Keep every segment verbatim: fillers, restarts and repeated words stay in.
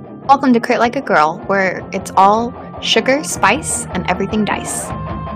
Welcome to Crit Like a Girl, where it's all sugar, spice, and everything dice.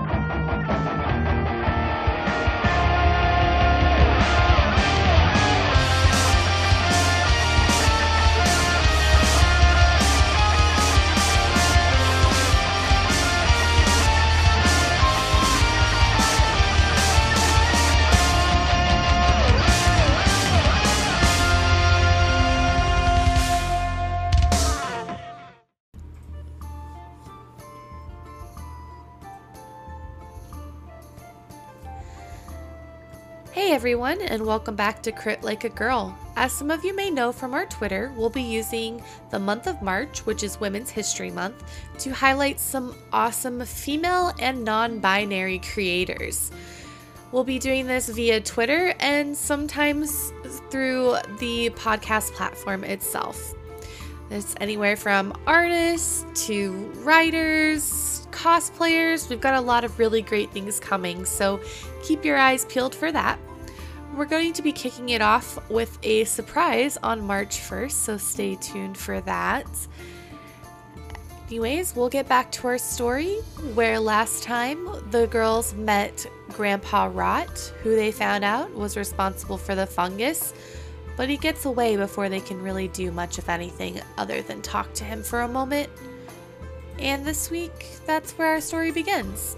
Hey everyone, and welcome back to Crit Like a Girl. As some of you may know from our Twitter, we'll be using the month of March, which is Women's History Month, to highlight some awesome female and non-binary creators. We'll be doing this via Twitter and sometimes through the podcast platform itself. It's anywhere from artists to writers, cosplayers. We've got a lot of really great things coming, so keep your eyes peeled for that. We're going to be kicking it off with a surprise on March first, so stay tuned for that. Anyways, we'll get back to our story, where last time the girls met Grandpa Rot, who they found out was responsible for the fungus, but he gets away before they can really do much, if anything, other than talk to him for a moment. And this week, that's where our story begins.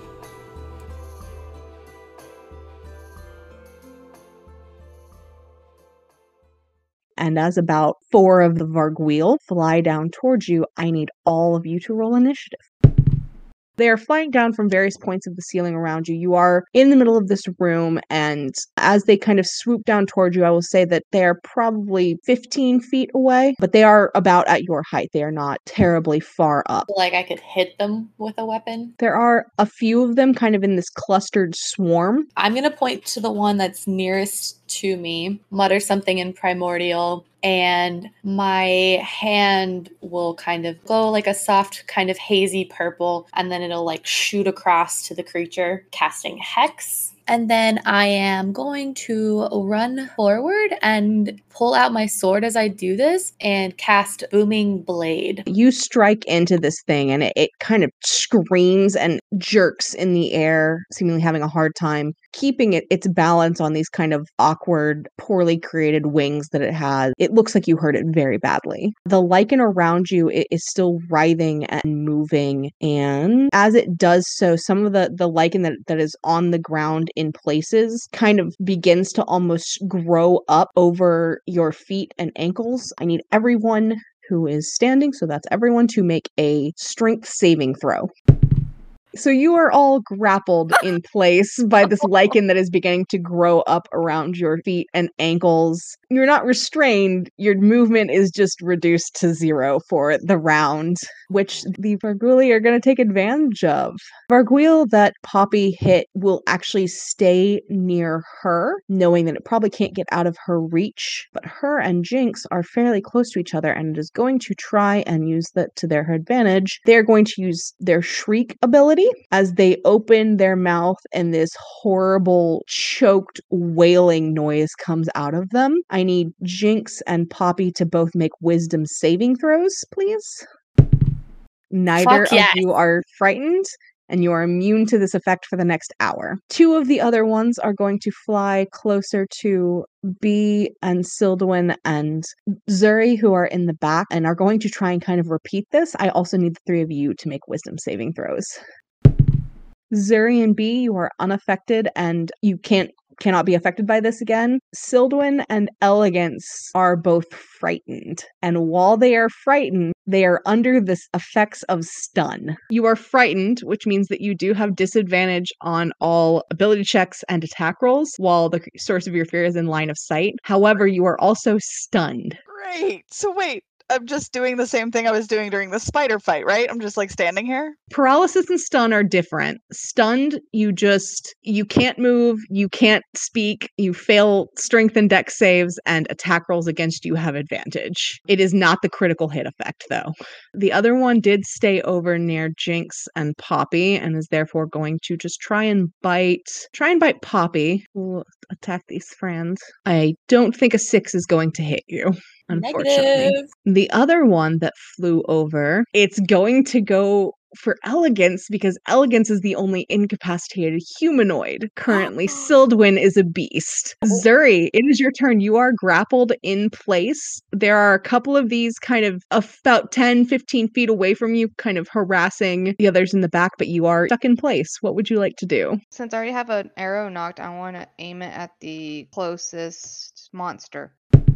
And as about four of the Vargweel fly down towards you, I need all of you to roll initiative. They are flying down from various points of the ceiling around you. You are in the middle of this room, and as they kind of swoop down towards you, I will say that they are probably fifteen feet away, but they are about at your height. They are not terribly far up. Like I could hit them with a weapon? There are a few of them kind of in this clustered swarm. I'm going to point to the one that's nearest to me, mutter something in Primordial, and my hand will kind of glow like a soft kind of hazy purple, and then it'll like shoot across to the creature, casting Hex. And then I am going to run forward and pull out my sword as I do this and cast Booming Blade. You strike into this thing and it, it kind of screams and jerks in the air, seemingly having a hard time keeping it its balance on these kind of awkward, poorly created wings that it has. It looks like you hurt it very badly. The lichen around you is still writhing and moving, and as it does so, some of the, the lichen that, that is on the ground in places kind of begins to almost grow up over your feet and ankles. I need everyone who is standing, so that's everyone, to make a strength saving throw. So you are all grappled in place by this lichen that is beginning to grow up around your feet and ankles. You're not restrained. Your movement is just reduced to zero for the round, which the Vargweel are going to take advantage of. Vargweel that Poppy hit will actually stay near her, knowing that it probably can't get out of her reach. But her and Jinx are fairly close to each other, and it is going to try and use that to their advantage. They're going to use their Shriek ability as they open their mouth and this horrible, choked, wailing noise comes out of them. I need Jinx and Poppy to both make wisdom saving throws, please. Neither Fuck yes. of you are frightened, and you are immune to this effect for the next hour. Two of the other ones are going to fly closer to Bee and Sildwin and Zuri, who are in the back, and are going to try and kind of repeat this. I also need the three of you to make wisdom saving throws. Zuri and Bee, you are unaffected, and you can't cannot be affected by this again. Sildwin and Elegance are both frightened, and while they are frightened, they are under the effects of stun. You are frightened, which means that you do have disadvantage on all ability checks and attack rolls, while the source of your fear is in line of sight. However, you are also stunned. Great. So wait, I'm just doing the same thing I was doing during the spider fight, right? I'm just like standing here. Paralysis and stun are different. Stunned, you just, you can't move, you can't speak, you fail strength and dex saves, and attack rolls against you have advantage. It is not the critical hit effect, though. The other one did stay over near Jinx and Poppy, and is therefore going to just try and bite, try and bite Poppy. We'll attack these friends. I don't think a six is going to hit you. unfortunately. Negative. The other one that flew over, it's going to go for Elegance because Elegance is the only incapacitated humanoid. Currently, Sildwin is a beast. Zuri, it is your turn. You are grappled in place. There are a couple of these kind of about ten, fifteen feet away from you, kind of harassing the others in the back, but you are stuck in place. What would you like to do? Since I already have an arrow knocked, I want to aim it at the closest monster.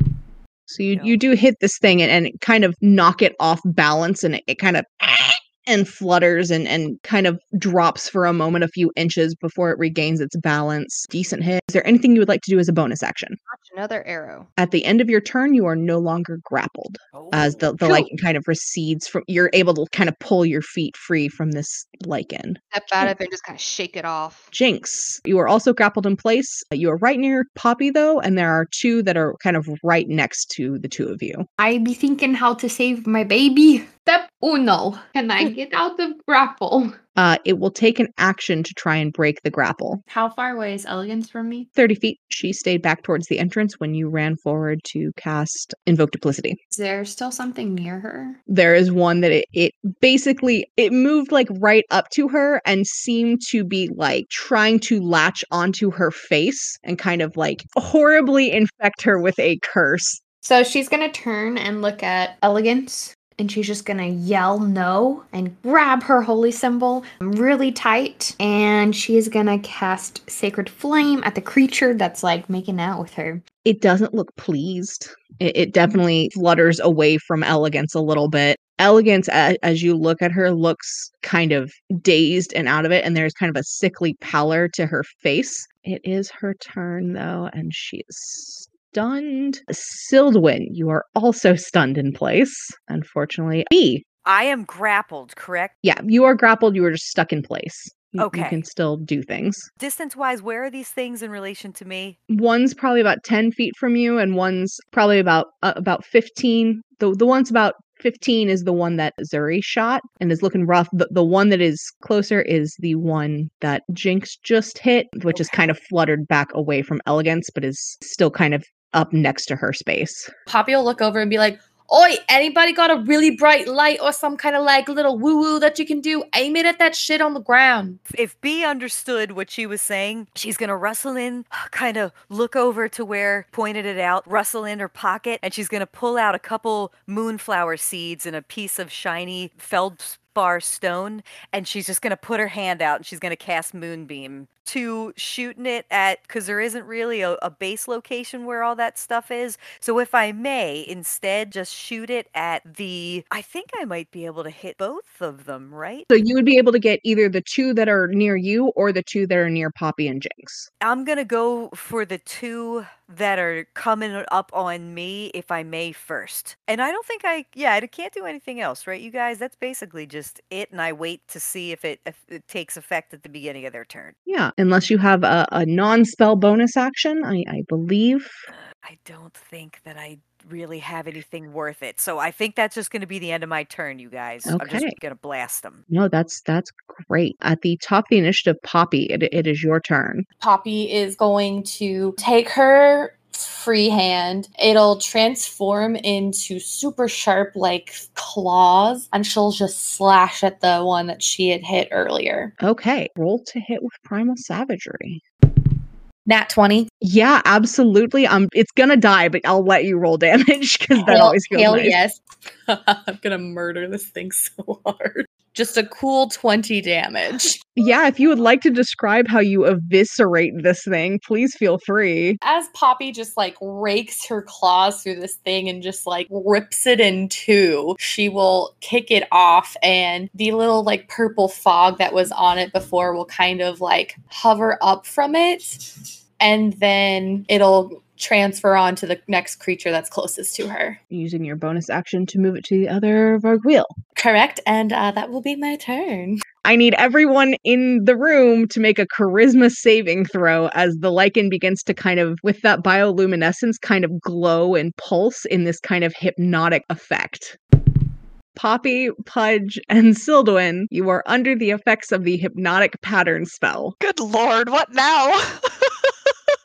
So you, you do hit this thing and, and kind of knock it off balance, and it, it kind of and flutters and, and kind of drops for a moment, a few inches before it regains its balance. Decent hit. Is there anything you would like to do as a bonus action? Notch another arrow. At the end of your turn, you are no longer grappled. Oh. As the, the lichen kind of recedes from, you're able to kind of pull your feet free from this lichen. Step out of it and just kind of shake it off. Jinx, you are also grappled in place. You are right near Poppy, though, and there are two that are kind of right next to the two of you. I be thinking how to save my baby. Step uno. Can I get out of grapple? Uh, it will take an action to try and break the grapple. How far away is Elegance from me? thirty feet. She stayed back towards the entrance when you ran forward to cast Invoke Duplicity. Is there still something near her? There is one that it, it basically, it moved like right up to her and seemed to be like trying to latch onto her face and kind of like horribly infect her with a curse. So she's gonna turn and look at Elegance, and she's just gonna yell no and grab her holy symbol really tight, and she is gonna cast Sacred Flame at the creature that's like making out with her. It doesn't look pleased. It, it definitely flutters away from Elegance a little bit. Elegance, as, as you look at her, looks kind of dazed and out of it, and there's kind of a sickly pallor to her face. It is her turn, though, and she is stunned. Sildwin, you are also stunned in place, unfortunately. B. I am grappled, correct? Yeah, you are grappled. You are just stuck in place. You, Okay. You can still do things. Distance-wise, where are these things in relation to me? One's probably about ten feet from you, and one's probably about uh, about fifteen. The, the one's about fifteen is the one that Zuri shot and is looking rough. The, the one that is closer is the one that Jinx just hit, which is Okay. kind of fluttered back away from Elegance, but is still kind of up next to her space. Poppy will look over and be like, oi, anybody got a really bright light or some kind of like little woo-woo that you can do? Aim it at that shit on the ground. If B understood what she was saying, she's gonna rustle in, kind of look over to where pointed it out, rustle in her pocket, and she's gonna pull out a couple moonflower seeds and a piece of shiny feldspar stone, and she's just gonna put her hand out and she's gonna cast Moonbeam to shooting it at, because there isn't really a, a base location where all that stuff is. So if I may, instead just shoot it at the, I think I might be able to hit both of them, right? So you would be able to get either the two that are near you or the two that are near Poppy and Jinx. I'm gonna go for the two that are coming up on me, if I may, first. And I don't think I, yeah, I can't do anything else, right, you guys? That's basically just it, and I wait to see if it, if it takes effect at the beginning of their turn. Yeah, unless you have a, a non-spell bonus action, I, I believe. I don't think that I really have anything worth it. So I think that's just going to be the end of my turn, you guys. I'm just Okay. going to blast them. No, that's that's great. At the top of the initiative, Poppy, it, it is your turn. Poppy is going to take her free hand. It'll transform into super sharp like claws, and she'll just slash at the one that she had hit earlier. Okay, roll to hit with Primal Savagery. Nat twenty. Yeah, absolutely. Um, it's gonna die, but I'll let you roll damage because that Hell- always feels hell nice. yes. I'm gonna murder this thing so hard. Just a cool twenty damage. Yeah, if you would like to describe how you eviscerate this thing, please feel free. As Poppy just like rakes her claws through this thing and just like rips it in two, she will kick it off, and the little like purple fog that was on it before will kind of like hover up from it, and then it'll transfer on to the next creature that's closest to her. Using your bonus action to move it to the other Vargwheel. Correct, and uh, that will be my turn. I need everyone in the room to make a charisma saving throw as the lichen begins to kind of, with that bioluminescence, kind of glow and pulse in this kind of hypnotic effect. Poppy, Pudge, and Sildwin, you are under the effects of the hypnotic pattern spell. Good lord, what now?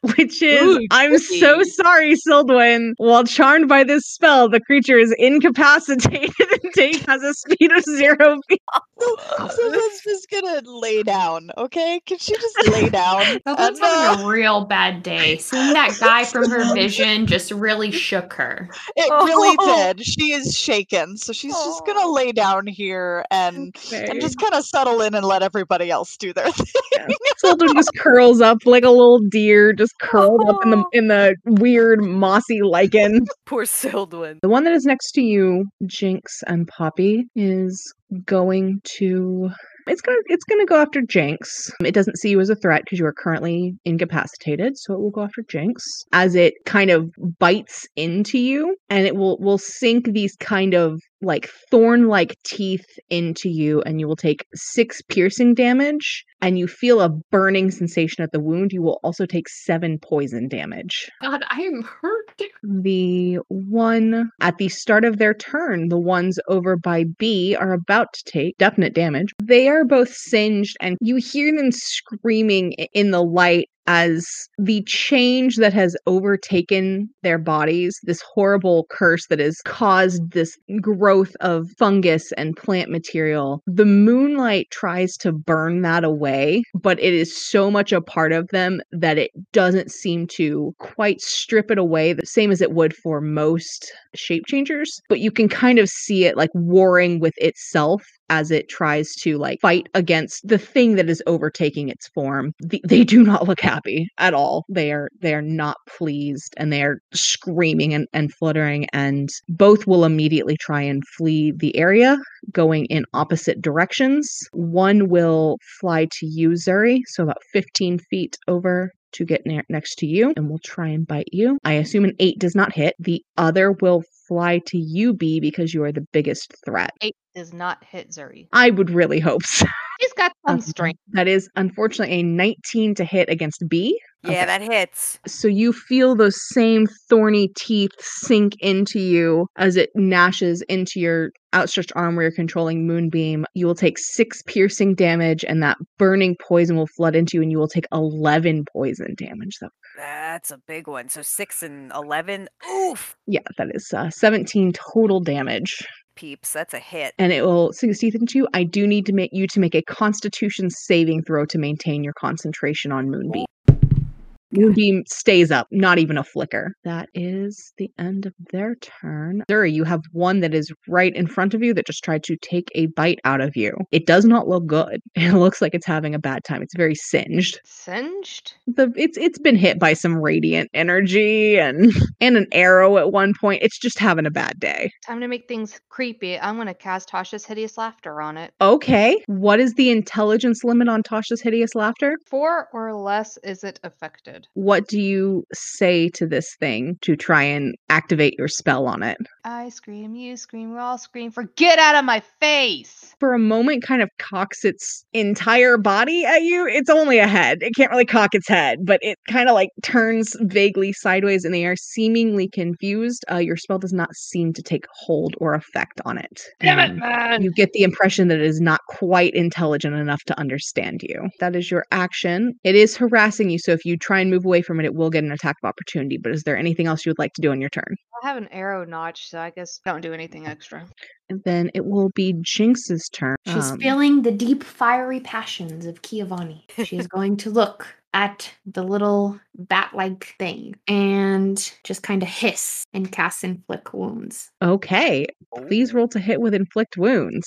which is, Ooh, I'm so tricky. sorry, Sildwin. While charmed by this spell, the creature is incapacitated and take has a speed of zero feet. So, Sylvan's just gonna lay down, okay? Can she just lay down? Sylvan's And, uh, having a real bad day. Seeing that guy from her vision just really shook her. It really Oh. did. She is shaken, so she's just gonna Oh. lay down here and Okay. and just kind of settle in and let everybody else do their thing. Yeah. Sildwin just curls up like a little deer, just curled up in the in the weird mossy lichen. Poor Sildwin. The one that is next to you, Jinx and Poppy, is going to it's gonna it's gonna go after Jinx. It doesn't see you as a threat because you are currently incapacitated, so it will go after Jinx as it kind of bites into you, and it will will sink these kind of like thorn-like teeth into you, and you will take six piercing damage, and you feel a burning sensation at the wound. You will also take seven poison damage. God, I am hurt. The one at the start of their turn, the ones over by B are about to take definite damage. They are both singed, and you hear them screaming i- in the light as the change that has overtaken their bodies, this horrible curse that has caused this growth of fungus and plant material, the moonlight tries to burn that away, but it is so much a part of them that it doesn't seem to quite strip it away the same as it would for most shape changers. But you can kind of see it like warring with itself as it tries to like fight against the thing that is overtaking its form. The, they do not look happy at all. They are they are not pleased, and they are screaming and, and fluttering, and both will immediately try and flee the area, going in opposite directions. One will fly to you, Zuri, so about fifteen feet over to get ne- next to you, and will try and bite you. I assume an eight does not hit. The other will fly to you, B, because you are the biggest threat. Eight does not hit Zuri. I would really hope so. He's got some Um, strength. That is unfortunately a nineteen to hit against B. Yeah, Okay. that hits. So you feel those same thorny teeth sink into you as it gnashes into your outstretched arm where you're controlling Moonbeam. You will take six piercing damage, and that burning poison will flood into you, and you will take eleven poison damage. Though. That's a big one. So six and eleven. Oof. Yeah, that is uh, seventeen total damage. Peeps, that's a hit. And it will sink its teeth into you. I do need to make you to make a Constitution saving throw to maintain your concentration on Moonbeam. Moonbeam stays up, not even a flicker. That is the end of their turn. Zuri, you have one that is right in front of you that just tried to take a bite out of you. It does not look good. It looks like it's having a bad time. It's very singed. Singed? The it's it's been hit by some radiant energy and and an arrow at one point. It's just having a bad day. Time to make things creepy. I'm gonna cast Tasha's Hideous Laughter on it. Okay. What is the intelligence limit on Tasha's Hideous Laughter? Four or less is it affected? What do you say to this thing to try and activate your spell on it? I scream, you scream, we all scream for get out of my face! For a moment, kind of cocks its entire body at you. It's only a head. It can't really cock its head, but it kind of like turns vaguely sideways in the air, seemingly confused. Uh, your spell does not seem to take hold or effect on it. Damn it, Um, man! You get the impression that it is not quite intelligent enough to understand you. That is your action. It is harassing you, so if you try and move away from it, it will get an attack of opportunity. But is there anything else you would like to do on your turn? I have an arrow notch, so I guess don't do anything extra. And then it will be Jinx's turn. She's Um, feeling the deep, fiery passions of Kiavani. She's going to look at the little bat-like thing and just kind of hiss and cast Inflict Wounds. Okay, please roll to hit with inflict wounds.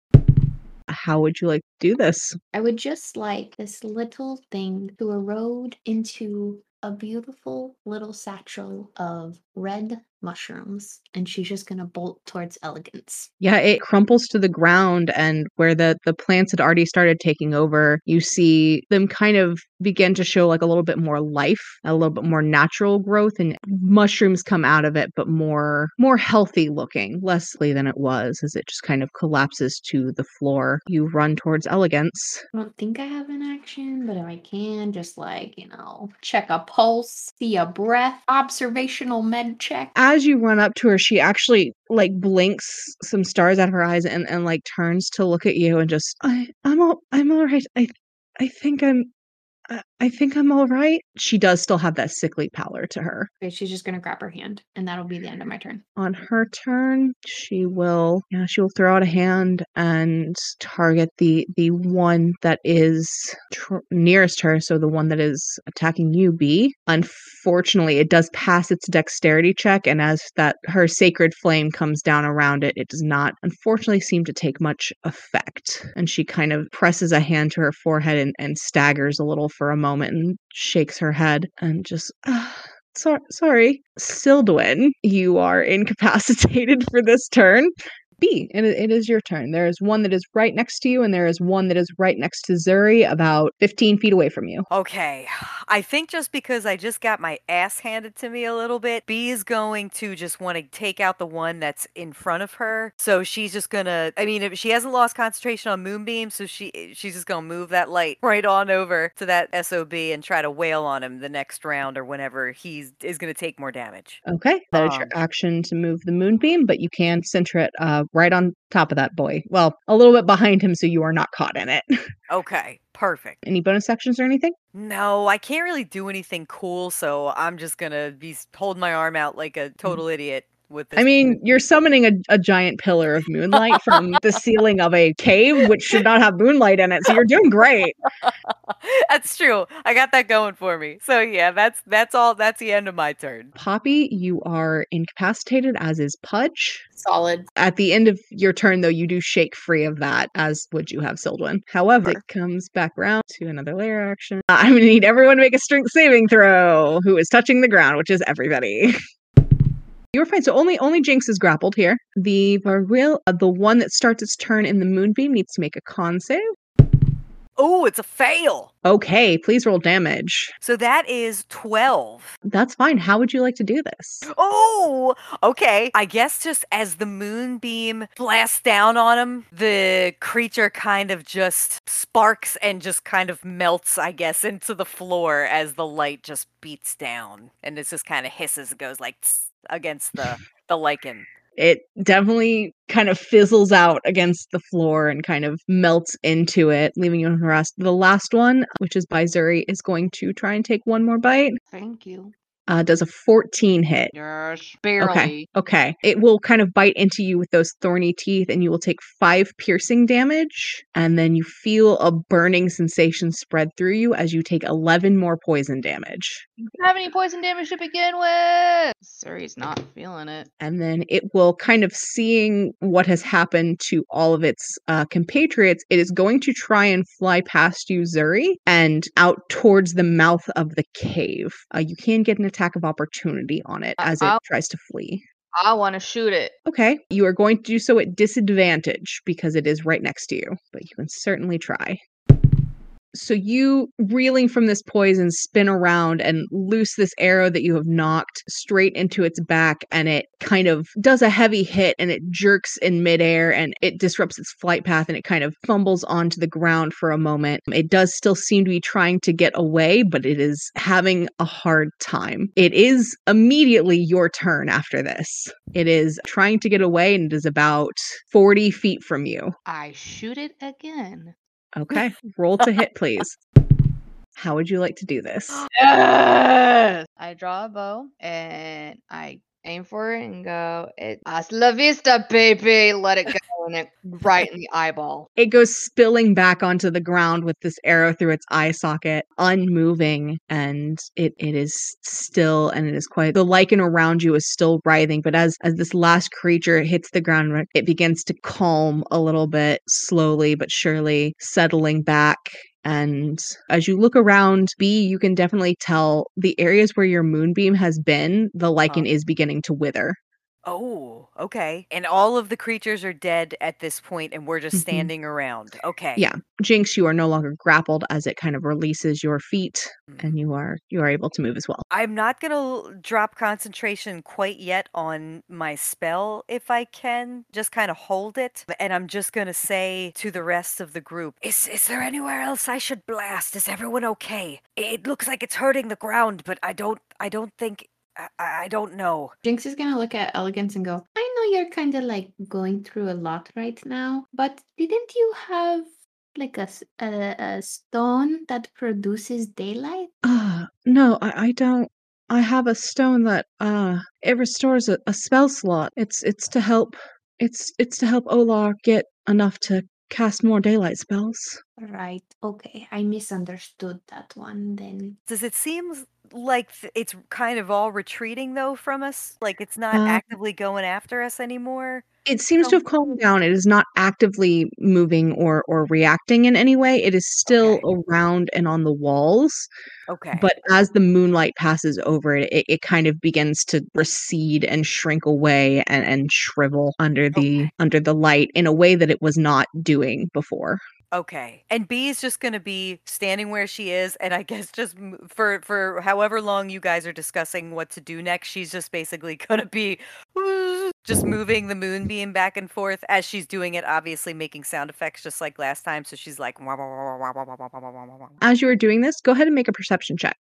How would you like to do this? I would just like this little thing to erode into a beautiful little satchel of red mushrooms, and she's just gonna bolt towards Elegance. Yeah, it crumples to the ground, and where the the plants had already started taking over, you see them kind of begin to show like a little bit more life, a little bit more natural growth, and mushrooms come out of it, but more more healthy looking, less than it was, as it just kind of collapses to the floor. You run towards Elegance. I don't think I have an action, but if I can, just like, you know, check a pulse, see a breath, observational med check. As you run up to her, she actually like blinks some stars out of her eyes and, and like turns to look at you and just I I'm all I'm all right. I I think I'm I, I think I'm all right. She does still have that sickly pallor to her. Okay, she's just gonna grab her hand, and that'll be the end of my turn. On her turn, she will yeah, she will throw out a hand and target the the one that is tr- nearest her, so the one that is attacking you, B. Unfortunately, it does pass its dexterity check, and as that her sacred flame comes down around it, it does not unfortunately seem to take much effect. And she kind of presses a hand to her forehead and, and staggers a little for a moment and shakes her head and just uh, So- sorry, Sildwin, you are incapacitated for this turn. B, it, it is your turn. There is one that is right next to you, and there is one that is right next to Zuri, about fifteen feet away from you. Okay, I think just because I just got my ass handed to me a little bit, B is going to just want to take out the one that's in front of her. So she's just gonna, I mean, if she hasn't lost concentration on Moonbeam, so she she's just gonna move that light right on over to that S O B and try to wail on him the next round or whenever he's is gonna take more damage. Okay, that is your Um, action to move the moonbeam, but you can center it uh, right on top of that boy. Well, a little bit behind him, so you are not caught in it. Okay, perfect. Any bonus actions or anything? No, I can't really do anything cool, so I'm just gonna be s- holding my arm out like a total idiot with this. I mean, you're summoning a, a giant pillar of moonlight from the ceiling of a cave, which should not have moonlight in it, so you're doing great. That's true. I got that going for me. So yeah, that's that's all. That's the end of my turn. Poppy, you are incapacitated, as is Pudge. Solid. At the end of your turn, though, you do shake free of that, as would you have Sildwin. However, it comes back around to another layer action. Uh, I'm going to need everyone to make a strength saving throw who is touching the ground, which is everybody. You were fine. So only only Jinx is grappled here. The Varwil, uh, the one that starts its turn in the Moonbeam, needs to make a con save. Oh, it's a fail. Okay, please roll damage. So that is twelve. That's fine. How would you like to do this? Oh, okay. I guess just as the moonbeam blasts down on him, the creature kind of just sparks and just kind of melts, I guess, into the floor as the light just beats down. And it just kind of hisses, goes like tss against the, the lichen. It definitely kind of fizzles out against the floor and kind of melts into it, leaving you harassed. The last one, which is by Zuri, is going to try and take one more bite. Thank you. Uh, does a fourteen hit. Yes, Okay. barely. Okay. It will kind of bite into you with those thorny teeth, and you will take five piercing damage. And then you feel a burning sensation spread through you as you take eleven more poison damage. You don't have any poison damage to begin with. Suri's not feeling it. And then it will kind of seeing what has happened to all of its uh, compatriots, it is going to try and fly past you, Zuri, and out towards the mouth of the cave. Uh, you can get an attack of opportunity on it as it I'll- tries to flee. I want to shoot it. Okay, you are going to do so at disadvantage because it is right next to you, but you can certainly try. So you, reeling from this poison, spin around and loose this arrow that you have knocked straight into its back, and it kind of does a heavy hit, and it jerks in midair, and it disrupts its flight path, and it kind of fumbles onto the ground for a moment. It does still seem to be trying to get away, but it is having a hard time. It is immediately your turn after this. It is trying to get away, and it is about forty feet from you. I shoot it again. Okay, roll to hit, please. How would you like to do this? Yes! I draw a bow and I aim for it and go, it, hasta la vista, baby. Let it go, and it right in the eyeball. It goes spilling back onto the ground with this arrow through its eye socket, unmoving, and it, it is still, and it is quite, the lichen around you is still writhing, but as, as this last creature hits the ground, it begins to calm a little bit, slowly but surely, settling back. And as you look around, B, you can definitely tell the areas where your moonbeam has been, the lichen Huh. is beginning to wither. Oh, okay. And all of the creatures are dead at this point, and we're just Mhm. standing around. Okay. Yeah. Jinx, you are no longer grappled as it kind of releases your feet, Mm. and you are you are able to move as well. I'm not gonna drop concentration quite yet on my spell if I can. Just kind of hold it. And I'm just gonna say to the rest of the group, is is there anywhere else I should blast? Is everyone okay? It looks like it's hurting the ground, but I don't I don't think I, I don't know. Jinx is gonna look at Elegance and go, I know you're kind of like going through a lot right now, but didn't you have like a, s- a, a stone that produces daylight? Uh, no, I, I don't. I have a stone that uh it restores a, a spell slot. It's it's to help it's it's to help Olar get enough to cast more daylight spells. Right. Okay. I misunderstood that one then. Does it seem s- like th- it's kind of all retreating though from us? Like it's not Uh, actively going after us anymore? it seems to So, have calmed down. It is not actively moving or or reacting in any way. It is still okay. around and on the walls. Okay. But as the moonlight passes over it, it, it kind of begins to recede and shrink away and, and shrivel under the Okay. under the light in a way that it was not doing before. Okay. And B is just going to be standing where she is, and I guess just m- for for however long you guys are discussing what to do next, she's just basically going to be just moving the moonbeam back and forth as she's doing it, obviously making sound effects just like last time. So she's like, "Wah, wah, wah, wah, wah, wah, wah, wah, wah, wah, wah." As you are doing this, go ahead and make a perception check.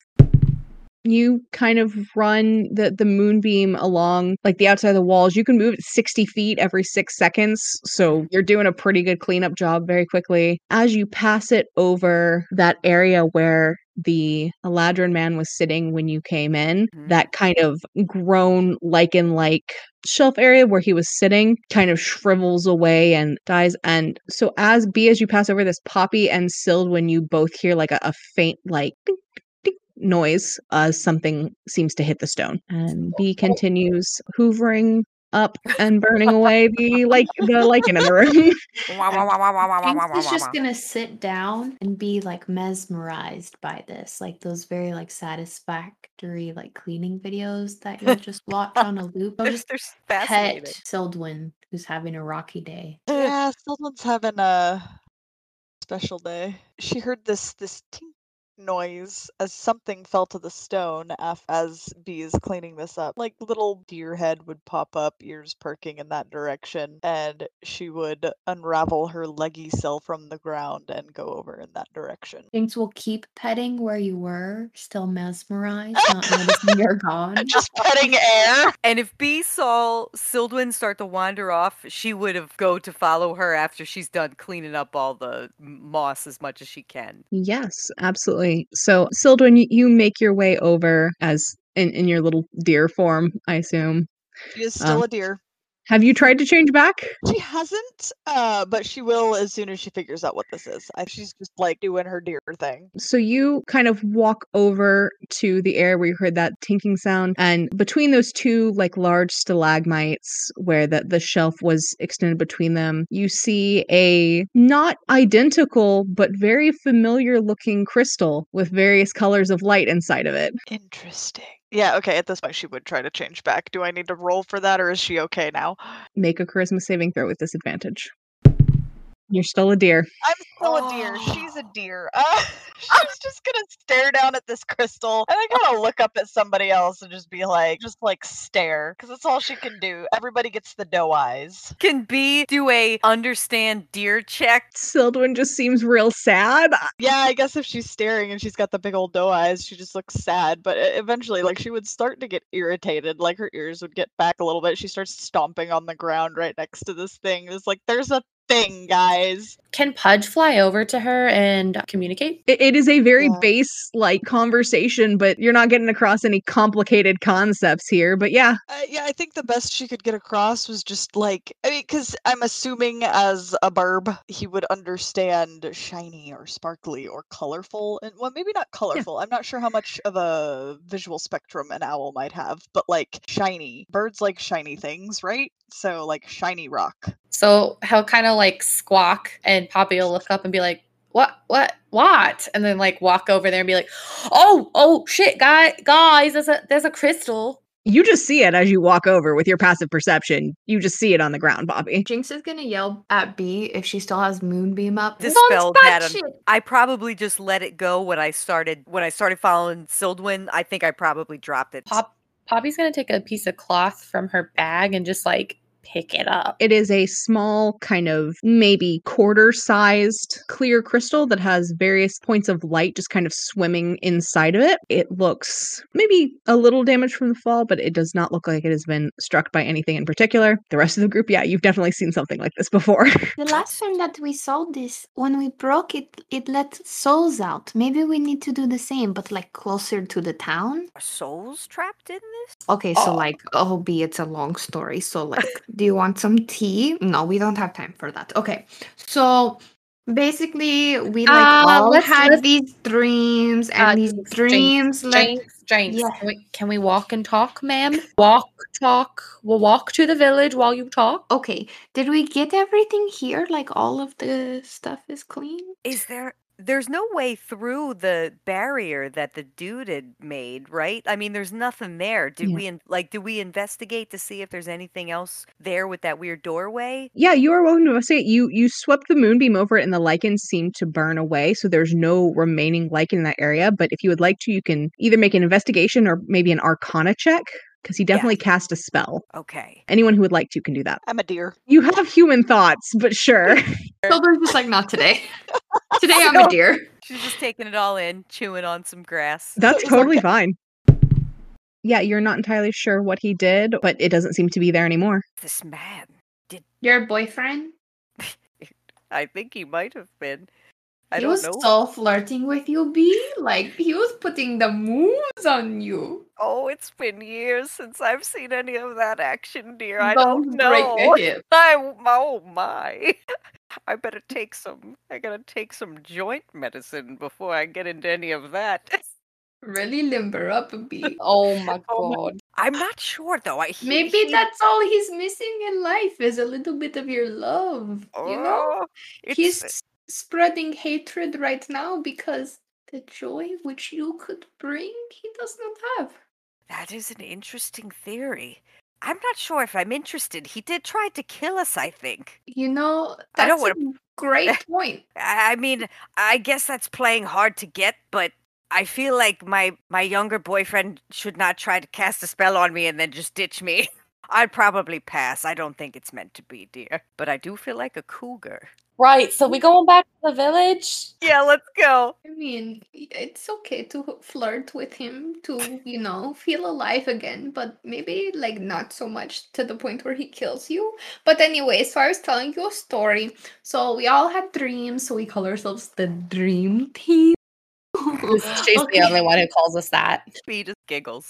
You kind of run the the moonbeam along like the outside of the walls. You can move it sixty feet every six seconds, so you're doing a pretty good cleanup job very quickly. As you pass it over that area where the Eladrin man was sitting when you came in, Mhm. that kind of grown lichen-like shelf area where he was sitting kind of shrivels away and dies. And so as B, as you pass over this, Poppy and Sildwin, you both hear like a, a faint like ding, ding noise as something seems to hit the stone. And B continues hoovering up and burning away the like the lichen in the room. Wah, wah, wah, wah, wah, wah, wah, Jinx wah, wah, is wah, just wah. gonna sit down and be like mesmerized by this, like those very like satisfactory like cleaning videos that you'll just watch on a loop. I'll They're, just they're s- fascinating. pet Sildwin, who's having a rocky day. Yeah, someone's having a special day. She heard this this tink noise as something fell to the stone af- as B is cleaning this up. Like little deer head would pop up, ears perking in that direction, and she would unravel her leggy self from the ground and go over in that direction. Jinx will keep petting where you were, still mesmerized, not noticing you're gone. Just petting air. And if B saw Sildwin start to wander off, she would have go to follow her after she's done cleaning up all the m- moss as much as she can. Yes, absolutely. So, Sildwin, you, you make your way over as in, in your little deer form, I assume. She is Um, still a deer. have you tried to change back? She hasn't, uh, but she will as soon as she figures out what this is. I, she's just like doing her deer thing. So you kind of walk over to the area where you heard that tinking sound, and between those two like large stalagmites where the, the shelf was extended between them, you see a not identical but very familiar looking crystal with various colors of light inside of it. Interesting. Yeah, okay, at this point she would try to change back. Do I need to roll for that or is she okay now? Make a charisma saving throw with disadvantage. You're still a deer. I'm still a deer. She's a deer. Uh, she's just gonna stare down at this crystal and then kind of look up at somebody else and just be like, just like stare, because that's all she can do. Everybody gets the doe eyes. Can B do a understand deer check? Sildwin just seems real sad. Yeah, I guess if she's staring and she's got the big old doe eyes, she just looks sad. But e- eventually, like, she would start to get irritated. Like, her ears would get back a little bit. She starts stomping on the ground right next to this thing. It's like, there's a thing, guys. Can Pudge fly over to her and communicate? It, it is a very Yeah. base like conversation, but you're not getting across any complicated concepts here. But yeah, Uh, yeah, I think the best she could get across was just like, I mean, because I'm assuming as a burb, he would understand shiny or sparkly or colorful. And well, maybe not colorful. I'm not sure how much of a visual spectrum an owl might have, but like shiny. Birds like shiny things, right? So, like shiny rock. So he'll kind of like squawk, and Poppy will look up and be like, "What? What? What?" And then like walk over there and be like, "Oh, oh shit, guy, guys, there's a there's a crystal." you just see it as you walk over with your passive perception. You just see it on the ground, Bobby. Jinx is gonna yell at B if she still has Moonbeam up. Dispelled Don't that. touch un- it! I probably just let it go when I started when I started following Sildwin. I think I probably dropped it. Pop Poppy's gonna take a piece of cloth from her bag and just like pick it up. It is a small, kind of maybe quarter-sized clear crystal that has various points of light just kind of swimming inside of it. It looks maybe a little damaged from the fall, but it does not look like it has been struck by anything in particular. The rest of the group, yeah, you've definitely seen something like this before. The last time that we saw this, when we broke it, it let souls out. Maybe we need to do the same, but like closer to the town. Are souls trapped in this? Okay, so Oh. like, albeit it's a long story. So like, do you want some tea? No, we don't have time for that. Okay, so basically, we like Uh, all let's- had let's- these dreams, and Uh, these Jinx, dreams let. Jinx, Jinx, Yeah. can, we, can we walk and talk, ma'am? Walk, talk. We'll walk to the village while you talk. Okay, did we get everything here? Like all of the stuff is clean? Is there? There's no way through the barrier that the dude had made, right? I mean, there's nothing there. Did Yeah. we in, like? Do we investigate to see if there's anything else there with that weird doorway? Yeah, you are welcome to investigate. You you swept the moonbeam over it and the lichens seem to burn away, so there's no remaining lichen in that area. But if you would like to, you can either make an investigation or maybe an arcana check, because he definitely cast a spell. Okay. Anyone who would like to can do that. I'm a deer. You have human thoughts, but sure. So they're just like, not today. Today I'm a deer. She's just taking it all in, chewing on some grass. That's It's totally okay. fine. Yeah, you're not entirely sure what he did, but it doesn't seem to be there anymore. This man. Your boyfriend? I think he might have been. I he don't was know. so flirting with you, B. Like he was putting the moves on you. Oh, it's been years since I've seen any of that action, dear. I Don't don't break know. a hip. I oh my. I better take some. I gotta take some joint medicine before I get into any of that. Really limber up, B. Oh my Oh my- god. I'm not sure though. I he, Maybe he- that's all he's missing in life is a little bit of your love. You know? Oh, it's, He's s- spreading hatred right now because the joy which you could bring, he does not have. that is an interesting theory. I'm not sure if I'm interested. He did try to kill us, I think. You know, I don't that's a great point. I I mean, I guess that's playing hard to get, but I feel like my my younger boyfriend should not try to cast a spell on me and then just ditch me. I'd probably pass. I don't think it's meant to be, dear. But I do feel like a cougar. Right, so we going back to the village? Yeah, let's go. I mean, it's okay to flirt with him to, you know, feel alive again, but maybe like not so much to the point where he kills you. But anyway, as far as telling you a story, so we all had dreams, so we call ourselves the Dream Team. She's Okay. the only one who calls us that. He just giggles.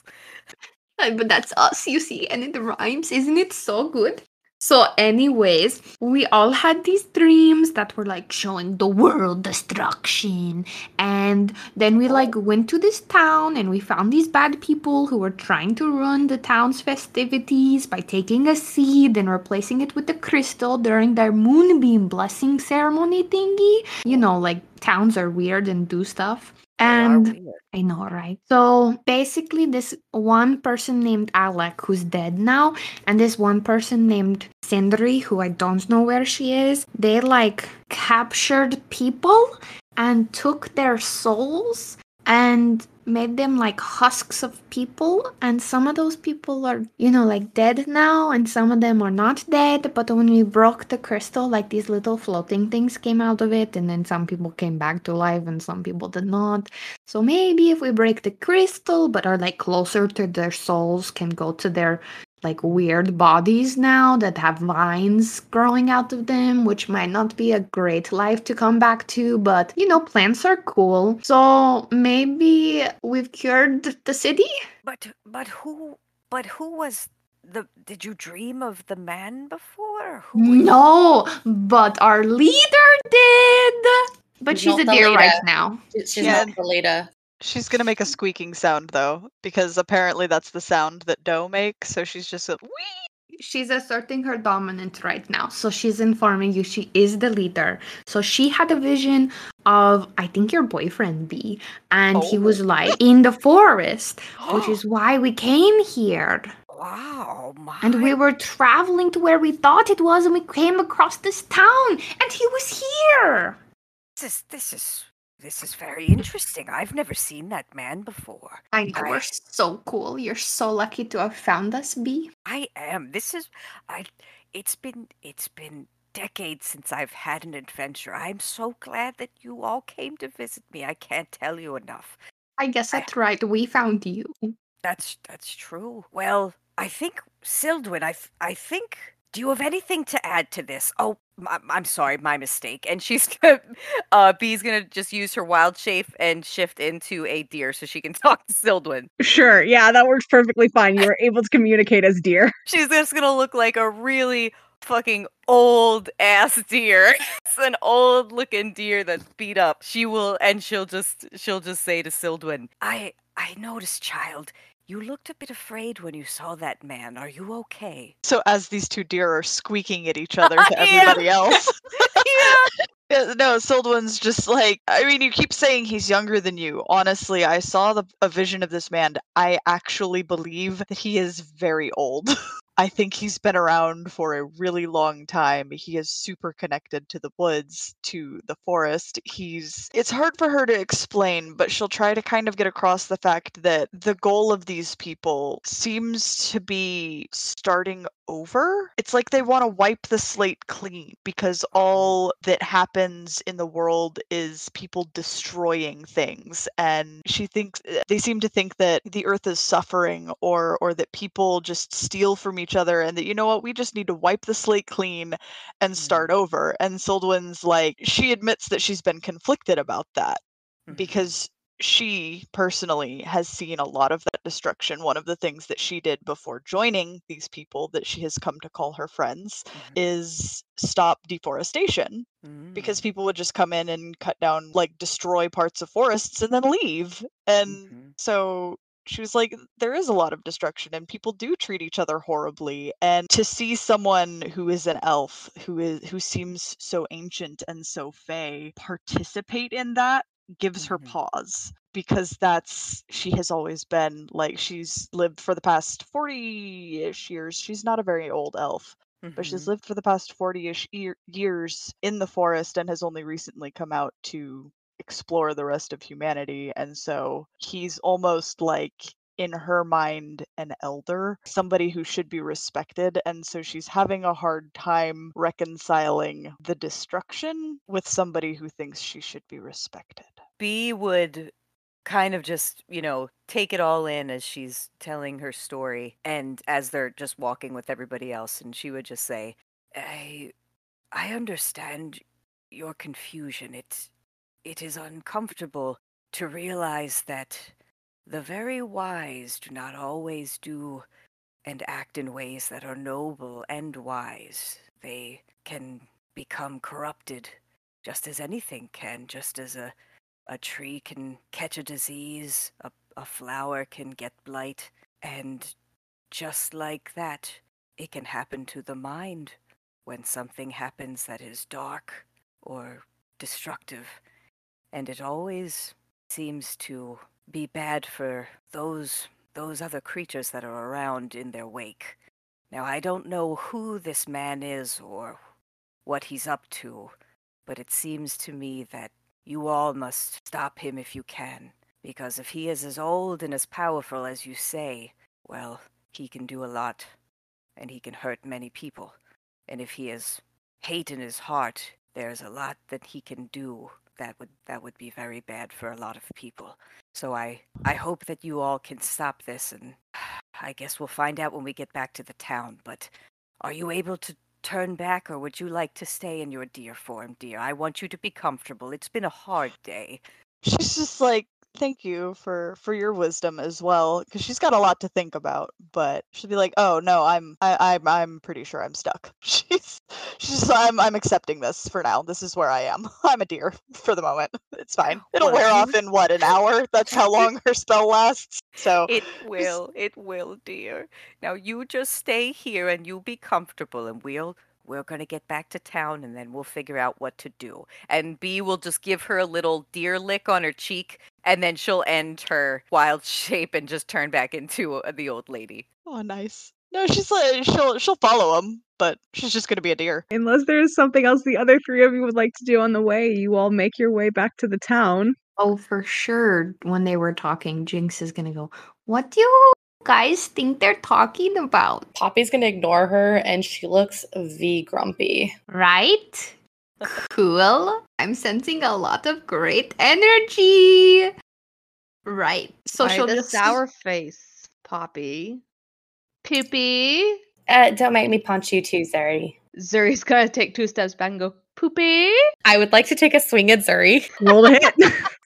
Uh, But that's us, you see, and it rhymes. Isn't it so good? So, anyways, we all had these dreams that were like showing the world destruction. And then we like went to this town and we found these bad people who were trying to ruin the town's festivities by taking a seed and replacing it with a crystal during their moonbeam blessing ceremony thingy. You know, like towns are weird and do stuff. They are And weird. I know, right? So basically, this one person named Alec, who's dead now, and this one person named Sindri, who I don't know where she is, they like captured people and took their souls and made them like husks of people. And some of those people are, you know, like dead now, and some of them are not dead. But when we broke the crystal, like these little floating things came out of it, and then some people came back to life and some people did not. So maybe if we break the crystal but are like closer to their souls, can go to their like weird bodies now that have vines growing out of them, which might not be a great life to come back to, but you know, plants are cool. So maybe we've cured the city? But but who but who was the did you dream of the man before? Who was- No, but our leader did. But She's she's a not the deer right leader. now. She- She's Yeah. not the leader. She's gonna make a squeaking sound though, because apparently that's the sound that dough makes. So she's just a wee. She's asserting her dominance right now. So she's informing you she is the leader. So she had a vision of, I think, your boyfriend, B. And he Oh. was like in the forest, which is why we came here. Wow, my And we were traveling to where we thought it was, and we came across this town, and he was here. this is this is this is very interesting. I've never seen that man before. I know, we're I- so cool. You're so lucky to have found us, B. I am. This is I it's been it's been decades since I've had an adventure. I'm so glad that you all came to visit me. I can't tell you enough. I guess I- that's right. We found you. That's that's true. Well, I think Sildwin, I th- I think. Do you have anything to add to this? Oh, I'm, I'm sorry, my mistake. And she's gonna, uh, Bee's gonna just use her wild shape and shift into a deer so she can talk to Sildwin. Sure, yeah, that works perfectly fine. You were able to communicate as deer. She's just gonna look like a really fucking old ass deer. It's an old looking deer that's beat up. She will, and she'll just, she'll just say to Sildwin, I, I noticed, child. You looked a bit afraid when you saw that man. Are you okay? So as these two deer are squeaking at each other to Yeah. everybody else. Yeah. Yeah, no, Sildwin's just like, I mean, you keep saying he's younger than you. Honestly, I saw the, a vision of this man. I actually believe that he is very old. I think he's been around for a really long time. He is super connected to the woods, to the forest. He's it's hard for her to explain, but she'll try to kind of get across the fact that the goal of these people seems to be starting over. It's like they want to wipe the slate clean because all that happens in the world is people destroying things, and she thinks they seem to think that the earth is suffering, or or that people just steal from each other, and that, you know what, we just need to wipe the slate clean and start over. And Sildwin's like, she admits that she's been conflicted about that because she personally has seen a lot of that destruction. One of the things that she did before joining these people that she has come to call her friends is stop deforestation, because people would just come in and cut down, like destroy parts of forests and then leave. And so she was like, there is a lot of destruction and people do treat each other horribly. And to see someone who is an elf, who is who seems so ancient and so fey, participate in that gives her pause, because that's she has always been like, she's lived for the past forty-ish years. She's not a very old elf, but she's lived for the past forty-ish year, years in the forest and has only recently come out to explore the rest of humanity. And so he's almost like, in her mind, an elder, somebody who should be respected. And so she's having a hard time reconciling the destruction with somebody who thinks she should be respected. Bee would kind of just, you know, take it all in as she's telling her story, and as they're just walking with everybody else, and she would just say, I I understand your confusion. It it is uncomfortable to realize that the very wise do not always do and act in ways that are noble and wise. They can become corrupted, just as anything can, just as a a tree can catch a disease, a, a flower can get blight, and just like that, it can happen to the mind when something happens that is dark or destructive. And it always seems to be bad for those those other creatures that are around in their wake. Now, I don't know who this man is or what he's up to, but it seems to me that you all must stop him if you can, because if he is as old and as powerful as you say, well, he can do a lot, and he can hurt many people. And if he has hate in his heart, there's a lot that he can do that would that would be very bad for a lot of people. So I, I hope that you all can stop this, and I guess we'll find out when we get back to the town. But are you able to turn back, or would you like to stay in your deer form, dear? I want you to be comfortable. It's been a hard day. She's just like, thank you for for your wisdom as well, because she's got a lot to think about. But she'll be like, oh no, i'm I, i'm i'm pretty sure I'm stuck. she's she's just, i'm i'm accepting this for now. This is where I am. I'm a deer for the moment. It's fine. It'll Well, wear you- off in what, an hour? That's how long her spell lasts. So It will, it will, dear. Now you just stay here and you be comfortable, and we'll we're gonna get back to town, and then we'll figure out what to do. And Bee will just give her a little deer lick on her cheek, and then she'll end her wild shape and just turn back into uh, the old lady. oh, nice. No, she's like, she'll she'll follow him, but she's just gonna be a deer. Unless there's something else the other three of you would like to do on the way, you all make your way back to the town. Oh, for sure. When they were talking, Jinx is gonna go, what do you guys think they're talking about? Poppy's gonna ignore her and she looks V grumpy. Right? Cool. I'm sensing a lot of great energy. Right. So Why she'll the just sour face, Poppy? Poopy. Uh, don't make me punch you too, Zuri. Zuri's gonna take two steps back and go, Poopy. I would like to take a swing at Zuri. Roll to hit.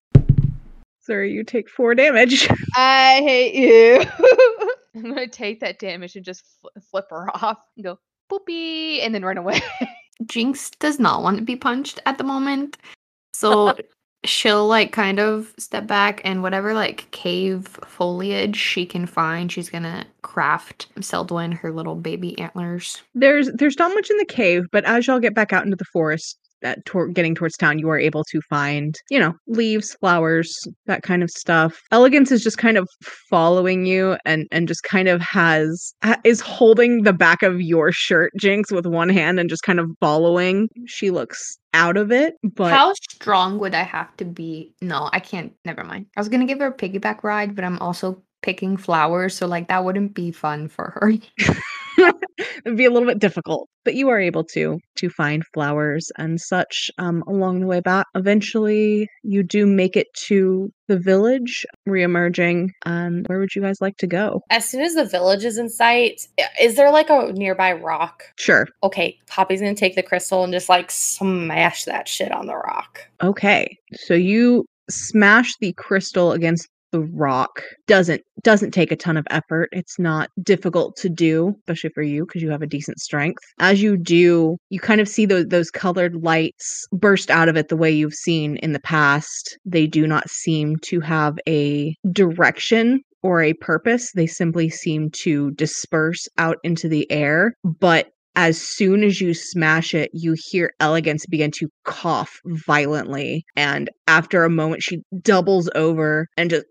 Sorry, you take four damage. I hate you. I'm gonna take that damage and just fl- flip her off and go, Poopy, and then run away. Jinx does not want to be punched at the moment. So she'll like kind of step back and whatever like cave foliage she can find, she's gonna craft Selduin her little baby antlers. There's there's not much in the cave, but as y'all get back out into the forest, at tor- getting towards town, you are able to find, you know, leaves, flowers, that kind of stuff. Elegance is just kind of following you and and just kind of has ha- is holding the back of your shirt, Jinx, with one hand and just kind of following. She looks out of it, but How strong would I have to be? No, I can't. Never mind. I was gonna give her a piggyback ride, but I'm also picking flowers, so like that wouldn't be fun for her. it'd be a little bit difficult, but you are able to to find flowers and such um, along the way back. Eventually, you do make it to the village, reemerging. And where would you guys like to go? As soon as the village is in sight, is there like a nearby rock? Sure. Okay, Poppy's gonna take the crystal and just like smash that shit on the rock. Okay. So you smash the crystal against the rock. Doesn't doesn't take a ton of effort. It's not difficult to do, especially for you because you have a decent strength. As you do, you kind of see those those colored lights burst out of it the way you've seen in the past. They do not seem to have a direction or a purpose. They simply seem to disperse out into the air, but as soon as you smash it, you hear Elegance begin to cough violently. And after a moment, she doubles over and just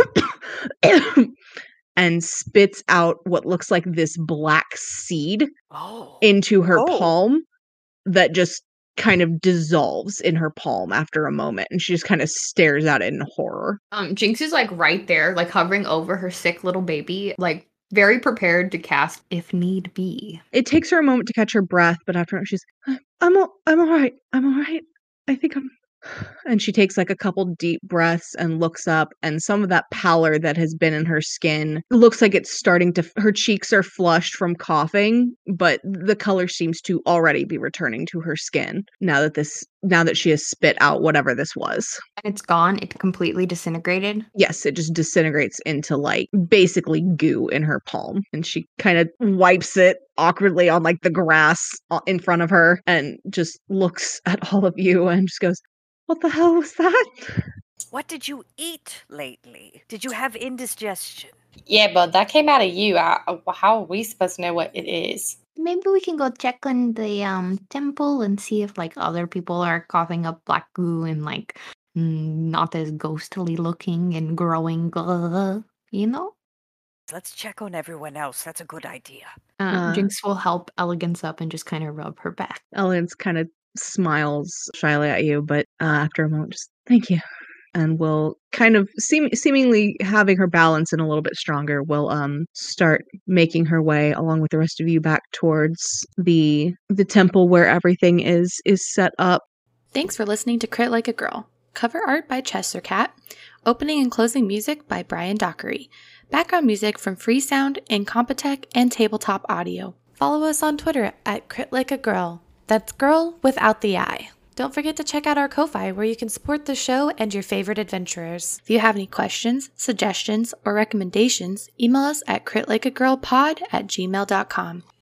and spits out what looks like this black seed Oh. into her Oh. palm that just kind of dissolves in her palm after a moment. And she just kind of stares at it in horror. Um, Jinx is like right there, like hovering over her sick little baby, like very prepared to cast if need be. It takes her a moment to catch her breath, but after she's, I'm all, I'm all right. I'm all right. I think I'm. And she takes like a couple deep breaths and looks up, and some of that pallor that has been in her skin looks like it's starting to, her cheeks are flushed from coughing, but the color seems to already be returning to her skin now that this, now that she has spit out whatever this was. And it's gone. It completely disintegrated. Yes, it just disintegrates into like basically goo in her palm. And she kind of wipes it awkwardly on like the grass uh, in front of her and just looks at all of you and just goes, "What the hell was that?" What did you eat lately? Did you have indigestion? Yeah, but that came out of you. I, how are we supposed to know what it is? Maybe we can go check on the um temple and see if like other people are coughing up black goo and like mm, not as ghostly looking and growing, uh, you know? Let's check on everyone else. That's a good idea. Uh, Uh. Jinx will help Elegance up and just kind of rub her back. Elegance kind of smiles shyly at you, but uh, after a moment, just thank you, and will kind of seem seemingly having her balance and a little bit stronger, will um start making her way along with the rest of you back towards the the temple where everything is is set up. Thanks for listening to Crit Like a Girl. Cover art by Chester Cat. Opening and closing music by Brian Dockery. Background music from Freesound, Incompetech, and Tabletop Audio. Follow us on Twitter at Crit Like a Girl. That's girl without the I. Don't forget to check out our Ko-Fi where you can support the show and your favorite adventurers. If you have any questions, suggestions, or recommendations, email us at critlikeagirlpod at gmail dot com.